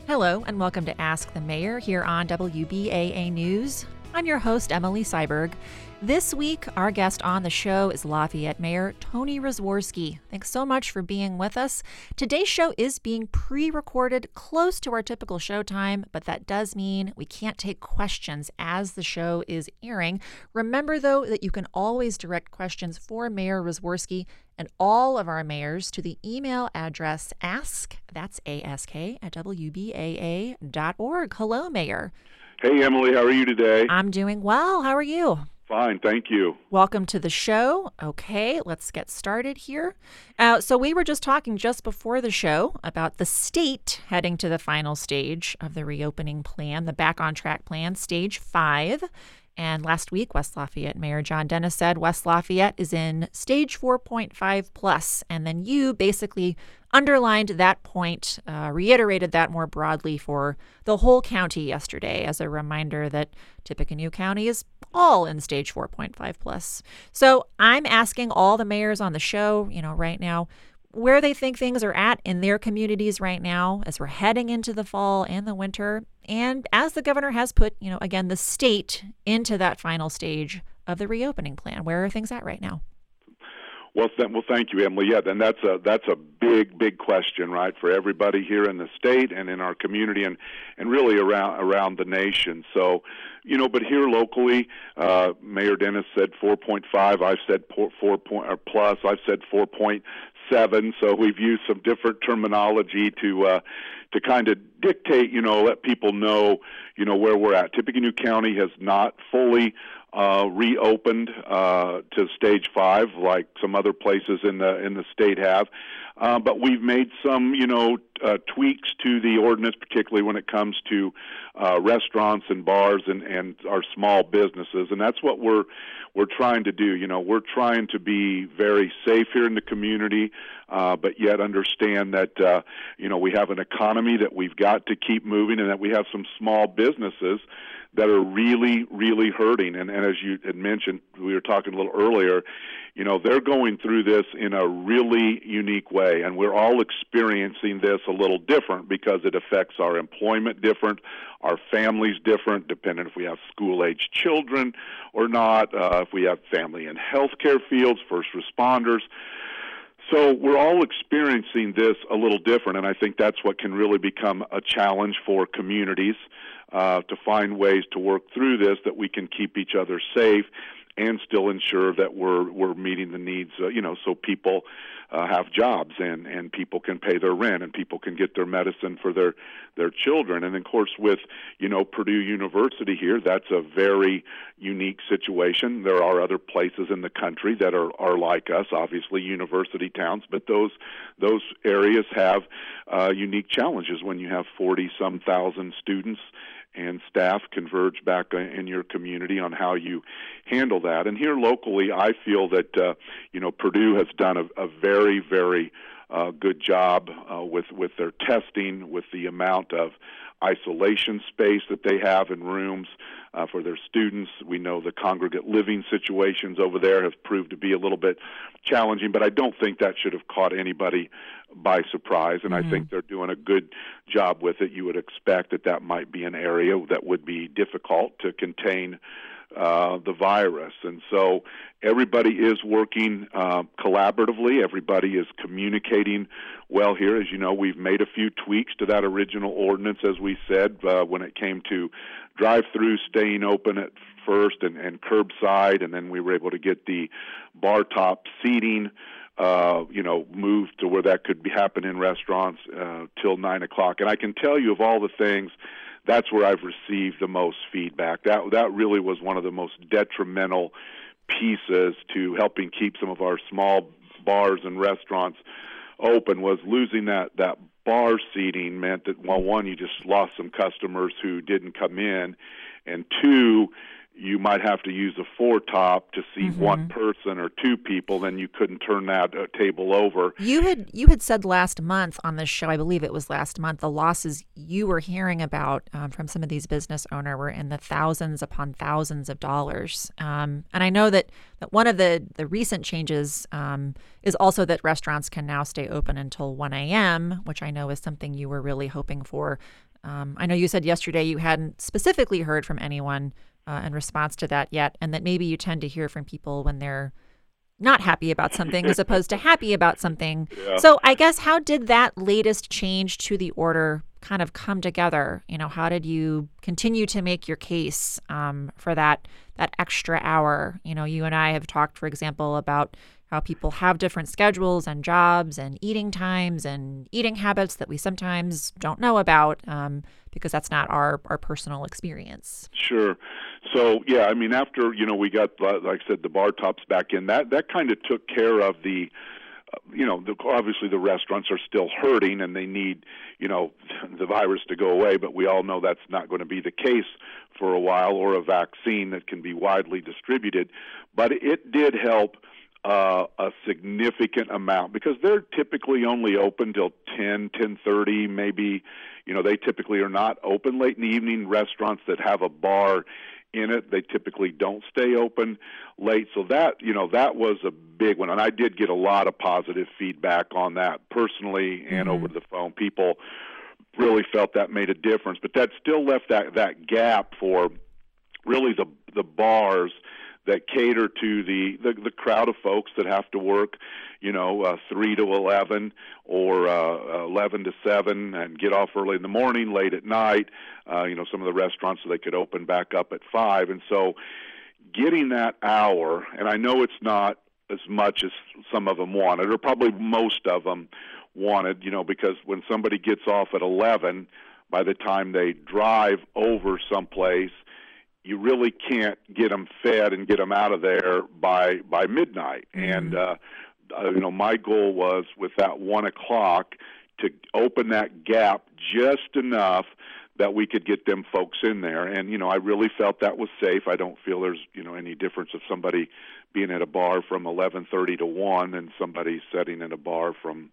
Hello, and welcome to Ask the Mayor here on WBAA News. I'm your host, Emily Seiberg. This week, our guest on the show is Lafayette Mayor Tony Rzoworski. Thanks so much for being with us. Today's show is being pre-recorded close to our typical show time, but that does mean we can't take questions as the show is airing. Remember, though, that you can always direct questions for Mayor Rzoworski and all of our mayors to the email address ask, that's A-S-K, at WBAA.org. Hello, Mayor. Hey, Emily, how are you today? I'm doing well. How are you? Fine, thank you. Welcome to the show. Okay, let's get started here. So we were just talking just before the show about the state heading to the final stage of the reopening plan, the Back on Track plan, stage 5. And last week, West Lafayette Mayor John Dennis said West Lafayette is in stage 4.5 plus. And then you basically underlined that point, reiterated that more broadly for the whole county yesterday as a reminder that Tippecanoe County is all in stage 4.5 plus. So I'm asking all the mayors on the show, right now, where they think things are at in their communities right now as we're heading into the fall and the winter. And as the governor has put, again, the state into that final stage of the reopening plan. Where are things at right now? Well, thank you, Emily. Yeah, then that's a big question, right, for everybody here in the state and in our community and really around the nation. So, but here locally, Mayor Dennis said 4.5. I've said 4 point or plus. I've said 4.7. So we've used some different terminology to kind of dictate, let people know, where we're at. Tippecanoe County has not fully reopened to stage 5 like some other places in the state have. But we've made some, tweaks to the ordinance, particularly when it comes to restaurants and bars and our small businesses. And that's what we're trying to do. We're trying to be very safe here in the community, but yet understand that, we have an economy that we've got to keep moving and that we have some small businesses that are really, really hurting. And as you had mentioned, we were talking a little earlier, they're going through this in a really unique way. And we're all experiencing this a little different because it affects our employment different, our families different, depending if we have school-age children or not, if we have family and healthcare fields, first responders. So we're all experiencing this a little different, and I think that's what can really become a challenge for communities to find ways to work through this, that we can keep each other safe and still ensure that we're meeting the needs, so people have jobs and people can pay their rent and people can get their medicine for their children. And of course, with Purdue University here, that's a very unique situation. There are other places in the country that are like us, obviously university towns, but those areas have unique challenges when you have 40-some thousand students and staff converge back in your community on how you handle that. And here locally, I feel that, Purdue has done a very, very good job with their testing, with the amount of isolation space that they have in rooms for their students. We know the congregate living situations over there have proved to be a little bit challenging, but I don't think that should have caught anybody by surprise, and I think they're doing a good job with it. You would expect that might be an area that would be difficult to contain the virus. And so everybody is working collaboratively. Everybody is communicating well here. As you know, we've made a few tweaks to that original ordinance, as we said, when it came to drive-through staying open at first and curbside, and then we were able to get the bar top seating moved to where that could happen in restaurants till 9 o'clock. And I can tell you, of all the things, that's where I've received the most feedback. That really was one of the most detrimental pieces to helping keep some of our small bars and restaurants open, was losing that bar seating meant that, well, one, you just lost some customers who didn't come in, and two, you might have to use a four-top to seat one person or two people, then you couldn't turn that table over. You had said last month on this show, I believe it was last month, the losses you were hearing about from some of these business owners were in the thousands upon thousands of dollars. And I know that one of the recent changes is also that restaurants can now stay open until 1 a.m., which I know is something you were really hoping for. I know you said yesterday you hadn't specifically heard from anyone in response to that yet, and that maybe you tend to hear from people when they're not happy about something as opposed to happy about something. Yeah. So I guess how did that latest change to the order kind of come together? How did you continue to make your case for that extra hour? You and I have talked, for example, about how people have different schedules and jobs and eating times and eating habits that we sometimes don't know about because that's not our personal experience. Sure. So, yeah, I mean, after, we got, like I said, the bar tops back in, that kind of took care of the, obviously the restaurants are still hurting and they need, the virus to go away, but we all know that's not going to be the case for a while, or a vaccine that can be widely distributed. But it did help a significant amount, because they're typically only open till 10:30, maybe. They typically are not open late in the evening. Restaurants that have a bar in it, they typically don't stay open late. So that was a big one, and I did get a lot of positive feedback on that personally and over the phone. People really felt that made a difference, but that still left that gap for really the bars that cater to the crowd of folks that have to work, 3 to 11 or 11 to 7 and get off early in the morning, late at night, some of the restaurants, so they could open back up at 5. And so getting that hour, and I know it's not as much as some of them wanted, or probably most of them wanted, because when somebody gets off at 11, by the time they drive over someplace, you really can't get them fed and get them out of there by midnight. And, my goal was with that 1 o'clock to open that gap just enough that we could get them folks in there. And, I really felt that was safe. I don't feel there's, any difference of somebody being at a bar from 11:30 to 1 and somebody sitting in a bar from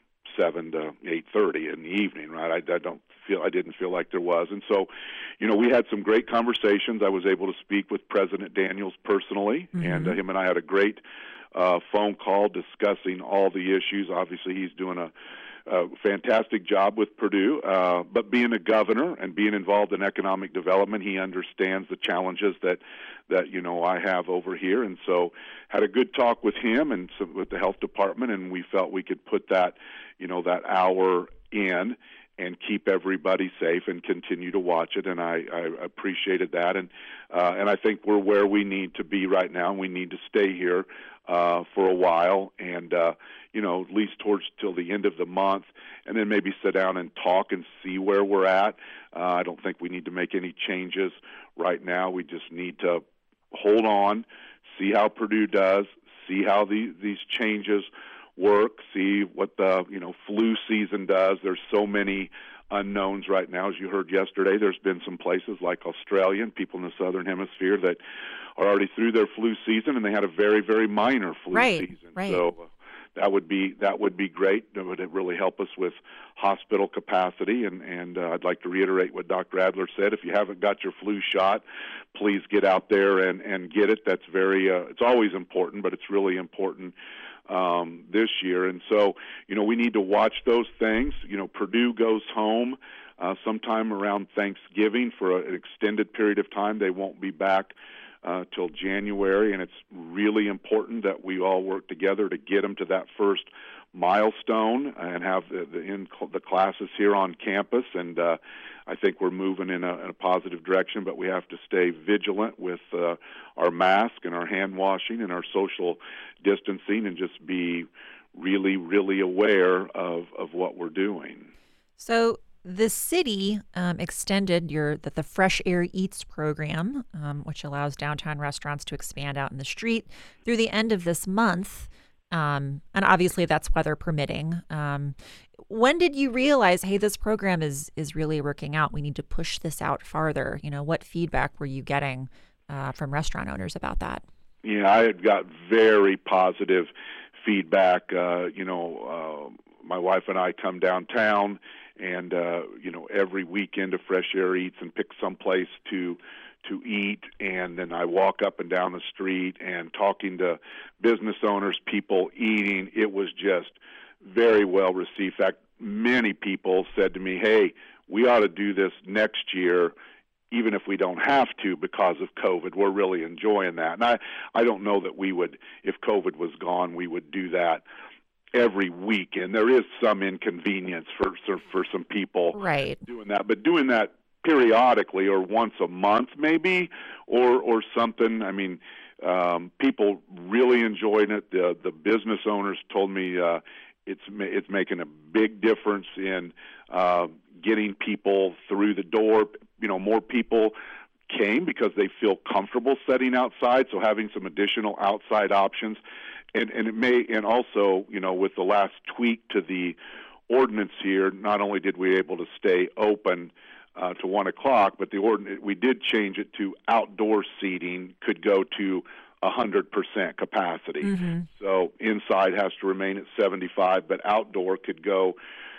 7 to 8:30 in the evening, right? I didn't feel like there was. And so, we had some great conversations. I was able to speak with President Daniels personally, and him and I had a great phone call discussing all the issues. Obviously, he's doing a fantastic job with Purdue, but being a governor and being involved in economic development, he understands the challenges that I have over here. And so had a good talk with him and with the health department, and we felt we could put that, that hour in and keep everybody safe and continue to watch it. And I appreciated that. And I think we're where we need to be right now. We need to stay here for a while, and at least till the end of the month, and then maybe sit down and talk and see where we're at. I don't think we need to make any changes right now. We just need to hold on, see how Purdue does, see how these changes work, see what the flu season does. There's so many unknowns right now. As you heard yesterday, there's been some places like Australia and people in the southern hemisphere that are already through their flu season, and they had a very, very minor flu season. Right. So that would be great. That would really help us with hospital capacity. And I'd like to reiterate what Dr. Adler said. If you haven't got your flu shot, please get out there and get it. That's it's always important, but it's really important this year. And so, we need to watch those things. Purdue goes home sometime around Thanksgiving for an extended period of time. They won't be back till January, and it's really important that we all work together to get them to that first milestone and have the classes here on campus. And I think we're moving in a positive direction, but we have to stay vigilant with our mask and our hand washing and our social distancing, and just be really, really aware of what we're doing. So the city extended the Fresh Air Eats program, which allows downtown restaurants to expand out in the street through the end of this month. And obviously that's weather permitting. When did you realize, hey, this program is really working out? We need to push this out farther. What feedback were you getting from restaurant owners about that? Yeah, I had got very positive feedback. My wife and I come downtown, and every weekend a Fresh Air Eats and pick some place to eat, and then I walk up and down the street and talking to business owners, people eating. It was just very well received. In fact, many people said to me, hey, we ought to do this next year, even if we don't have to because of COVID. We're really enjoying that. And I don't know that we would, if COVID was gone, we would do that every weekend. There is some inconvenience for some people doing that, but doing that periodically or once a month maybe or something. I mean, people really enjoying it. The business owners told me it's making a big difference in getting people through the door. More people came because they feel comfortable setting outside, so having some additional outside options. And it may, and also, with the last tweak to the ordinance here, not only did we able to stay open to 1 o'clock, but we did change it to outdoor seating could go to 100% capacity. Mm-hmm. So inside has to remain at 75, but outdoor could go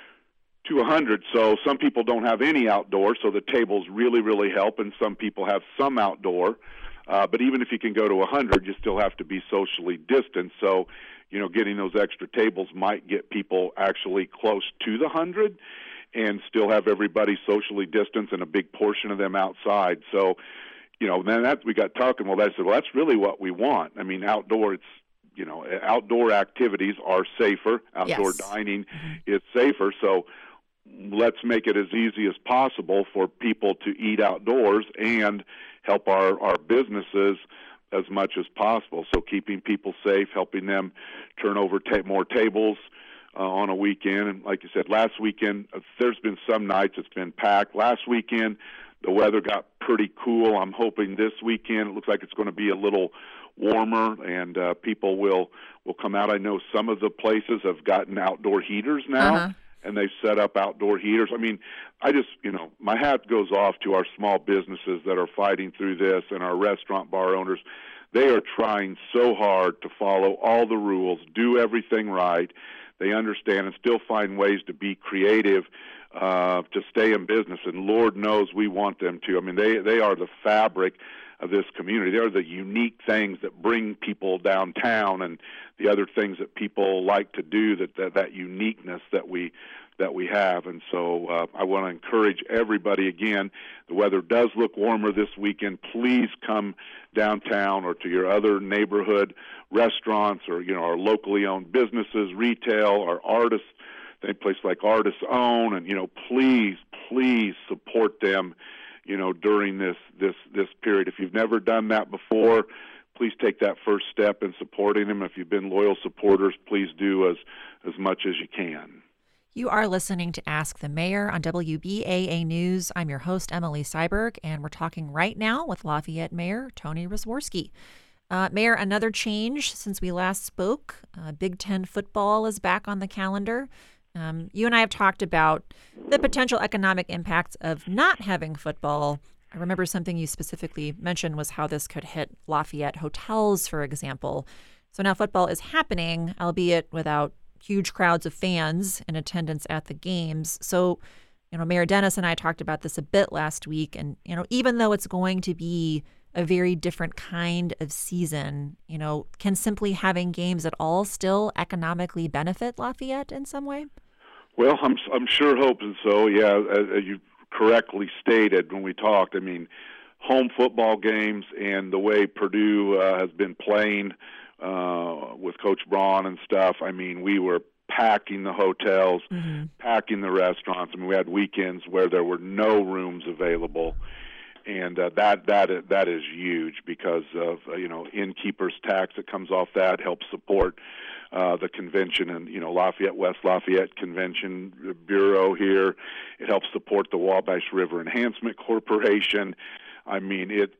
to 100. So some people don't have any outdoor, so the tables really, really help, and some people have some outdoor. But even if you can go to 100, you still have to be socially distanced. So, getting those extra tables might get people actually close to the 100 and still have everybody socially distanced and a big portion of them outside. So, then we got talking. Well, I said, that's really what we want. I mean, outdoor, outdoor activities are safer. Outdoor dining is safer. So let's make it as easy as possible for people to eat outdoors and help our businesses as much as possible. So keeping people safe, helping them turn over more tables on a weekend. And like you said, last weekend, there's been some nights it's been packed. Last weekend, the weather got pretty cool. I'm hoping this weekend it looks like it's going to be a little warmer, and people will come out. I know some of the places have gotten outdoor heaters now, and they've set up outdoor heaters. I mean, I just, my hat goes off to our small businesses that are fighting through this, and our restaurant bar owners. They are trying so hard to follow all the rules, do everything right. They understand and still find ways to be creative to stay in business, and Lord knows we want them to. I mean, they are the fabric of this community. They are the unique things that bring people downtown and the other things that people like to do, that uniqueness that we have. And so I want to encourage everybody again. The weather does look warmer this weekend. Please come downtown or to your other neighborhood restaurants or our locally owned businesses, retail, or artists. Any place like Artists Own, and please support them, during this period. If you've never done that before, please take that first step in supporting them. If you've been loyal supporters, please do as much as you can. You are listening to Ask the Mayor on WBAA News. I'm your host, Emily Seiberg, and we're talking right now with Lafayette Mayor Tony Rosworski. Mayor, another change since we last spoke. Big Ten football is back on the calendar. You and I have talked about the potential economic impacts of not having football. I remember something you specifically mentioned was how this could hit Lafayette hotels, for example. So now football is happening, albeit without huge crowds of fans in attendance at the games. So, Mayor Dennis and I talked about this a bit last week. And, even though it's going to be a very different kind of season, can simply having games at all still economically benefit Lafayette in some way? Well, I'm sure hoping so. Yeah, as you correctly stated when we talked, I mean, home football games and the way Purdue has been playing with Coach Braun and stuff, I mean, we were packing the hotels, packing the restaurants. I mean, we had weekends where there were no rooms available. And that is huge because of innkeeper's tax that comes off that helps support the convention and Lafayette West Lafayette Convention Bureau here. It helps support the Wabash River Enhancement Corporation. I mean, it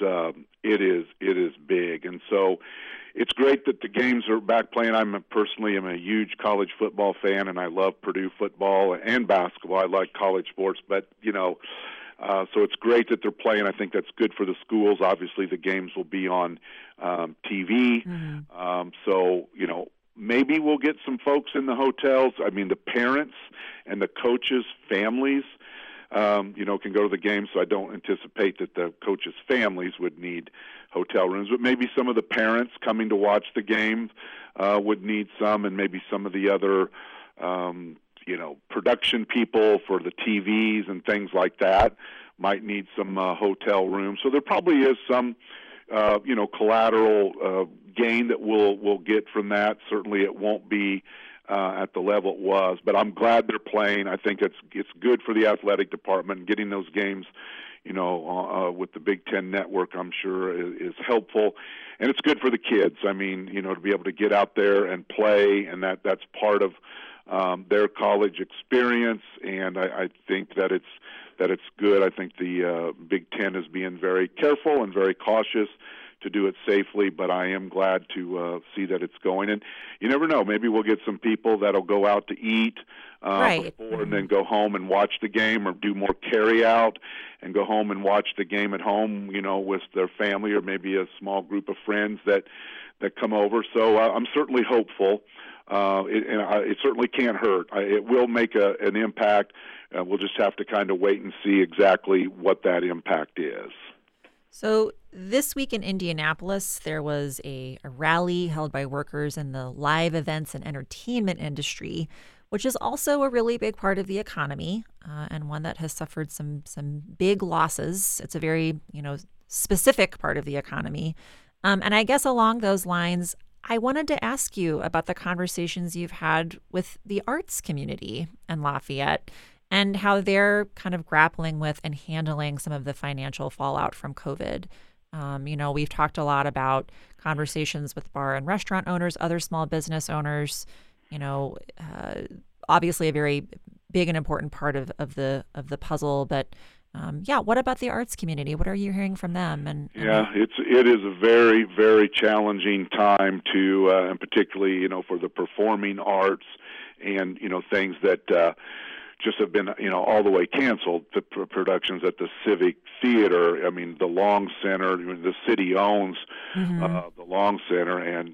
is big, and so it's great that the games are back playing. Personally am a huge college football fan, and I love Purdue football and basketball. I like college sports, but so it's great that they're playing. I think that's good for the schools. Obviously, the games will be on TV. So, maybe we'll get some folks in the hotels. I mean, the parents and the coaches' families, can go to the game. So I don't anticipate that the coaches' families would need hotel rooms. But maybe some of the parents coming to watch the game would need some, and maybe some of the other production people for the TVs and things like that might need some hotel rooms. So there probably is some, collateral gain that we'll get from that. Certainly, it won't be at the level it was, but I'm glad they're playing. I think it's good for the athletic department. Getting those games, with the Big Ten Network, I'm sure is helpful, and it's good for the kids. I mean, to be able to get out there and play, and that's part of their college experience. And I think that it's good. I think the Big Ten is being very careful and very cautious to do it safely, but I am glad to see that it's going. And you never know, maybe we'll get some people that'll go out to eat Right. before and then go home and watch the game, or do more carry out and go home and watch the game at home, with their family, or maybe a small group of friends that come over. So I'm certainly hopeful. It certainly can't hurt. It will make an impact. We'll just have to kind of wait and see exactly what that impact is. So this week in Indianapolis, there was a rally held by workers in the live events and entertainment industry, which is also a really big part of the economy, and one that has suffered some big losses. It's a very, specific part of the economy. And I guess along those lines, I wanted to ask you about the conversations you've had with the arts community in Lafayette, and how they're kind of grappling with and handling some of the financial fallout from COVID. We've talked a lot about conversations with bar and restaurant owners, other small business owners. Obviously a very big and important part of the puzzle. But what about the arts community? What are you hearing from them? It is a very, very challenging time to, and particularly for the performing arts, and things that just have been, all the way canceled. The productions at the Civic Theater. I mean, the Long Center. The city owns the Long Center, and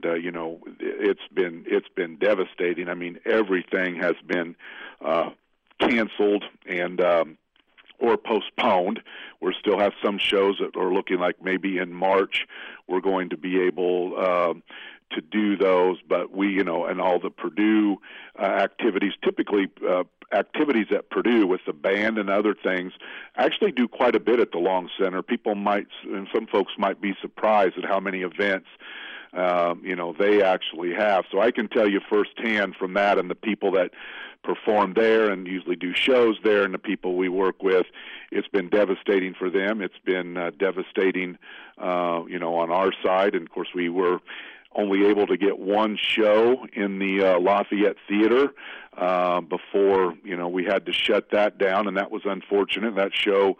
it's been devastating. I mean, everything has been canceled and or postponed. We still have some shows that are looking like maybe in March we're going to be able to do those, but we, and all the Purdue activities, typically activities at Purdue with the band and other things, actually do quite a bit at the Long Center. People might, and some folks might be surprised at how many events, they actually have. So I can tell you firsthand from that, and the people that perform there and usually do shows there, and the people we work with, it's been devastating for them. It's been devastating, on our side. And of course, we were only able to get one show in the Lafayette Theater before, we had to shut that down, and that was unfortunate. That show,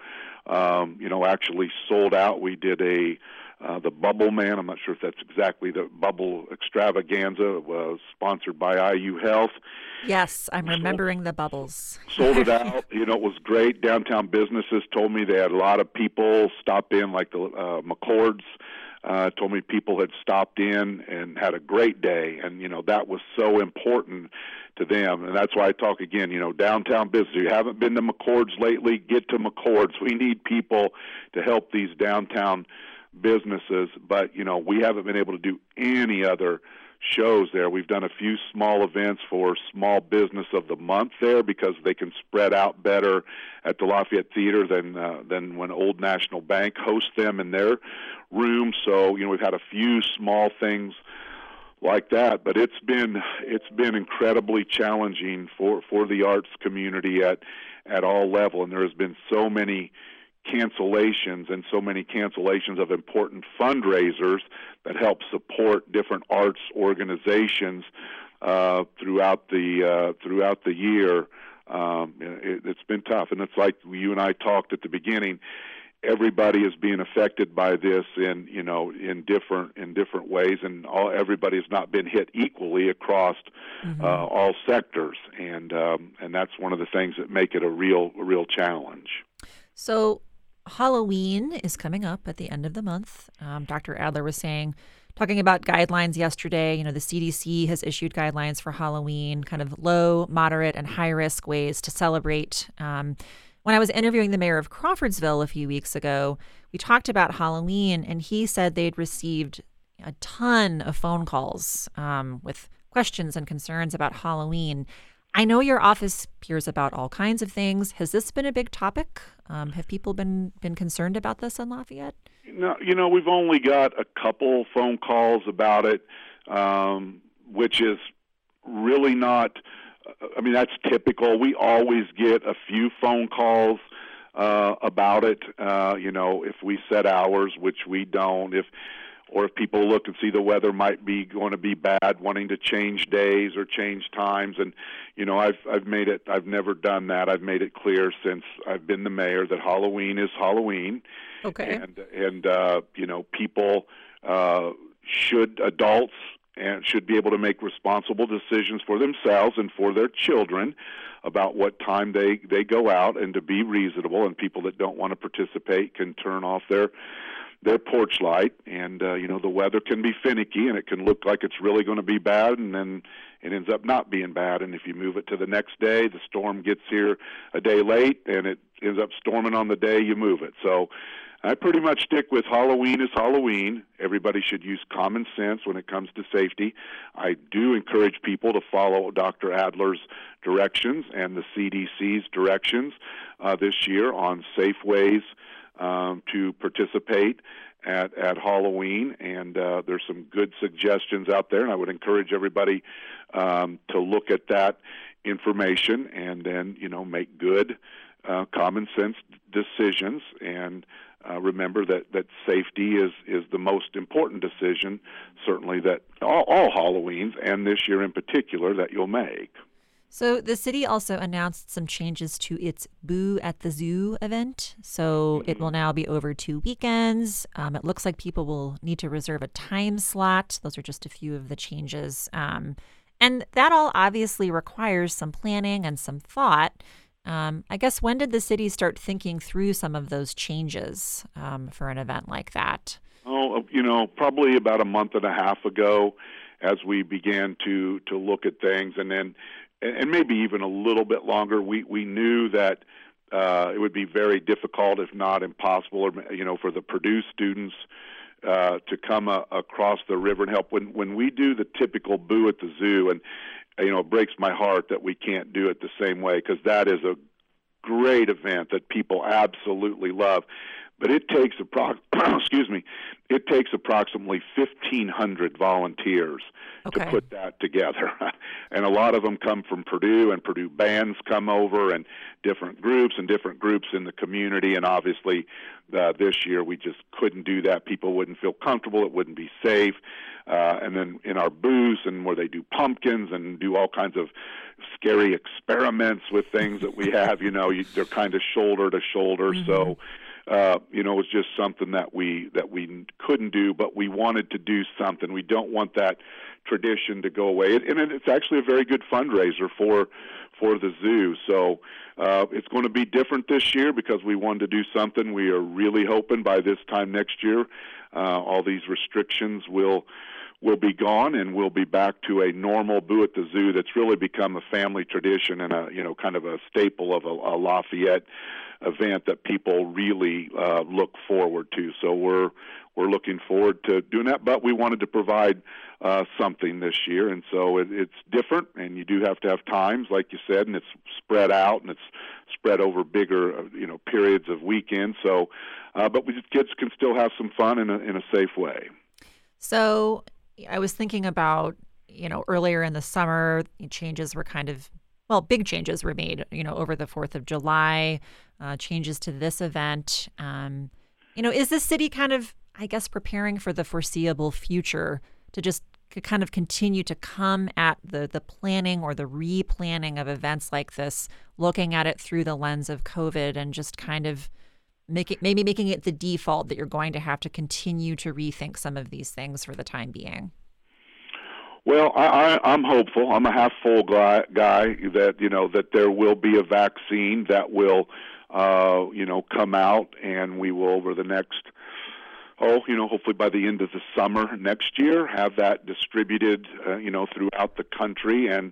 actually sold out. We did the Bubble Man. I'm not sure if that's exactly the Bubble Extravaganza. It was sponsored by IU Health. Yes, I'm remembering the bubbles. Sold it out. It was great. Downtown businesses told me they had a lot of people stop in, like the McCords. Told me people had stopped in and had a great day, and that was so important to them. And that's why I talk again, downtown business. If you haven't been to McCord's lately, get to McCord's. We need people to help these downtown businesses, but we haven't been able to do any other shows there. We've done a few small events for Small Business of the Month there, because they can spread out better at the Lafayette Theater than when Old National Bank hosts them in their room. So we've had a few small things like that, but it's been incredibly challenging for the arts community at all level, and there has been so many cancellations of important fundraisers that help support different arts organizations throughout the year. It's been tough, and it's like you and I talked at the beginning. Everybody is being affected by this in different ways, and everybody has not been hit equally across all sectors, and that's one of the things that make it a real challenge. So Halloween is coming up at the end of the month. Dr. Adler was talking about guidelines yesterday. The CDC has issued guidelines for Halloween, kind of low, moderate, and high-risk ways to celebrate. When I was interviewing the mayor of Crawfordsville a few weeks ago, we talked about Halloween, and he said they'd received a ton of phone calls with questions and concerns about Halloween. I know your office hears about all kinds of things. Has this been a big topic? Have people been concerned about this in Lafayette? No, we've only got a couple phone calls about it, which is really not. I mean, that's typical. We always get a few phone calls about it. If we set hours, which we don't, if people look and see the weather might be going to be bad, wanting to change days or change times. And I've never done that. I've made it clear since I've been the mayor that Halloween is Halloween. Okay. And people adults should be able to make responsible decisions for themselves and for their children about what time they go out, and to be reasonable. And people that don't want to participate can turn off their porch light. And the weather can be finicky, and it can look like it's really going to be bad, and then it ends up not being bad. And if you move it to the next day, the storm gets here a day late, and it ends up storming on the day you move it. So I pretty much stick with Halloween is Halloween. Everybody should use common sense when it comes to safety. I do encourage people to follow Dr. Adler's directions and the CDC's directions this year on safe ways to participate at Halloween, and there's some good suggestions out there, and I would encourage everybody to look at that information and then make good common sense decisions, and remember that safety is the most important decision, certainly, that all Halloweens, and this year in particular, that you'll make. So the city also announced some changes to its Boo at the Zoo event. So it will now be over 2 weekends. It looks like people will need to reserve a time slot. Those are just a few of the changes. And that all obviously requires some planning and some thought. I guess, when did the city start thinking through some of those changes for an event like that? Oh, probably about a month and a half ago, as we began to look at things, and maybe even a little bit longer. We knew that it would be very difficult, if not impossible, for the Purdue students to come across the river and help. When we do the typical Boo at the Zoo, and it breaks my heart that we can't do it the same way, because that is a great event that people absolutely love. But it takes it takes approximately 1,500 volunteers to put that together, and a lot of them come from Purdue, and Purdue bands come over, and different groups in the community. And obviously, this year we just couldn't do that. People wouldn't feel comfortable; it wouldn't be safe. And then in our booths, and where they do pumpkins and do all kinds of scary experiments with things that we have, they're kind of shoulder to shoulder. Mm-hmm. So. It was just something that we couldn't do, but we wanted to do something. We don't want that tradition to go away, and it's actually a very good fundraiser for the zoo. So it's going to be different this year because we wanted to do something. We are really hoping by this time next year, all these restrictions will be gone, and we'll be back to a normal Boo at the Zoo that's really become a family tradition and kind of a staple of a Lafayette event that people really look forward to. So we're looking forward to doing that, but we wanted to provide something this year, and so it's different, and you do have to have times, like you said, and it's spread out, and it's spread over bigger periods of weekends. So, but kids can still have some fun in a safe way. So I was thinking about, earlier in the summer, changes were big changes were made, over the 4th of July, changes to this event. Is the city kind of, I guess, preparing for the foreseeable future to just kind of continue to come at the planning or the replanning of events like this, looking at it through the lens of COVID, and just kind of making it the default that you're going to have to continue to rethink some of these things for the time being? Well, I'm hopeful. I'm a half full guy that that there will be a vaccine that will come out, and we will, over the next hopefully by the end of the summer next year, have that distributed throughout the country. And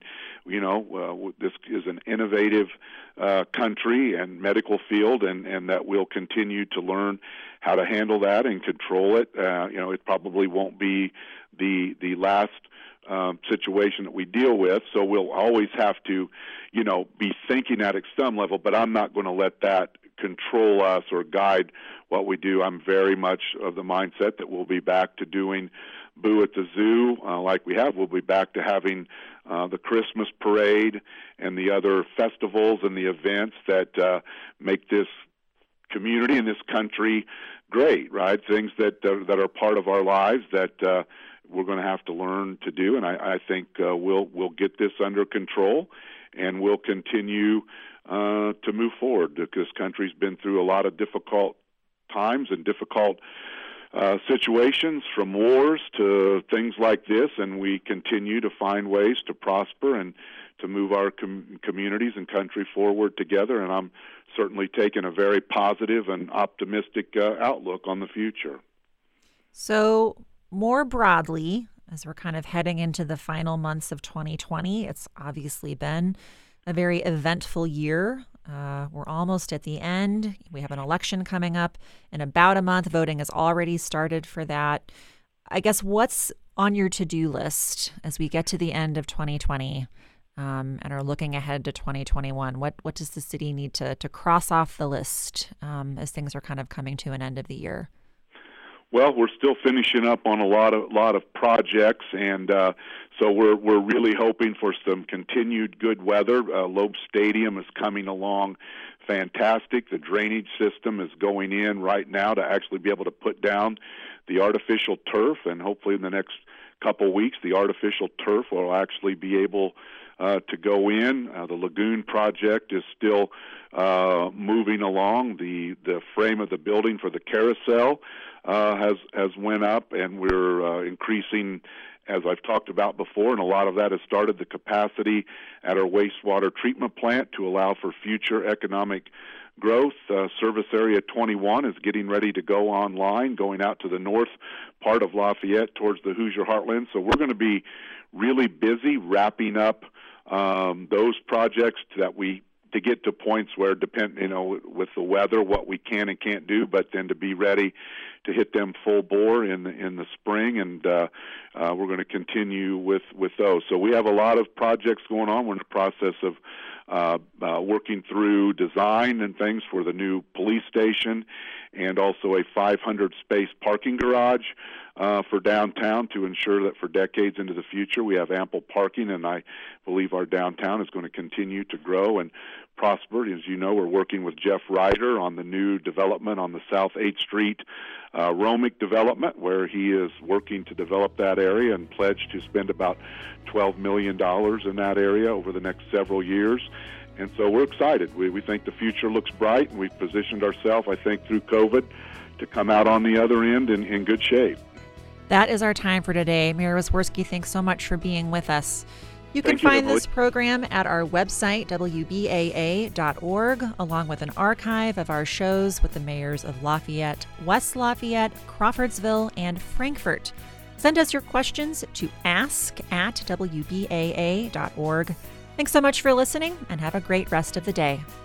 this is an innovative country and medical field, and that we'll continue to learn how to handle that and control it. It probably won't be the last situation that we deal with. So we'll always have to, be thinking at some level, but I'm not going to let that control us or guide what we do. I'm very much of the mindset that we'll be back to doing Boo at the Zoo like we have. We'll be back to having the Christmas parade and the other festivals and the events that make this community and this country great, right? Things that are part of our lives that we're going to have to learn to do, and I think we'll get this under control, and we'll continue to move forward. This country's been through a lot of difficult times and difficult situations, from wars to things like this, and we continue to find ways to prosper and to move our communities and country forward together. And I'm certainly taking a very positive and optimistic outlook on the future. So more broadly, as we're kind of heading into the final months of 2020, it's obviously been a very eventful year. We're almost at the end. We have an election coming up in about a month. Voting has already started for that. I guess what's on your to-do list as we get to the end of 2020 and are looking ahead to 2021? What does the city need to cross off the list as things are kind of coming to an end of the year? Well, we're still finishing up on a lot of projects, and so we're really hoping for some continued good weather. Loeb Stadium is coming along fantastic. The drainage system is going in right now to actually be able to put down the artificial turf, and hopefully in the next couple weeks the artificial turf will actually be able to go in. The lagoon project is still moving along. The frame of the building for the carousel has went up, and we're increasing, as I've talked about before, and a lot of that has started the capacity at our wastewater treatment plant to allow for future economic growth. Service Area 21 is getting ready to go online, going out to the north part of Lafayette towards the Hoosier Heartland. So we're going to be really busy wrapping up those projects to get to points where, with the weather, what we can and can't do, but then to be ready to hit them full bore in the spring, and we're going to continue with those. So we have a lot of projects going on. We're in the process of working through design and things for the new police station, and also a 500-space parking garage for downtown to ensure that for decades into the future we have ample parking, and I believe our downtown is going to continue to grow and prosper. As you know, we're working with Jeff Ryder on the new development on the South 8th Street Romick development, where he is working to develop that area and pledged to spend about $12 million in that area over the next several years. And so we're excited. We think the future looks bright, and we've positioned ourselves, I think, through COVID to come out on the other end in good shape. That is our time for today. Mayor Wysworski, thanks so much for being with us. You can find this program at our website, wbaa.org, along with an archive of our shows with the mayors of Lafayette, West Lafayette, Crawfordsville, and Frankfort. Send us your questions to ask@wbaa.org. Thanks so much for listening, and have a great rest of the day.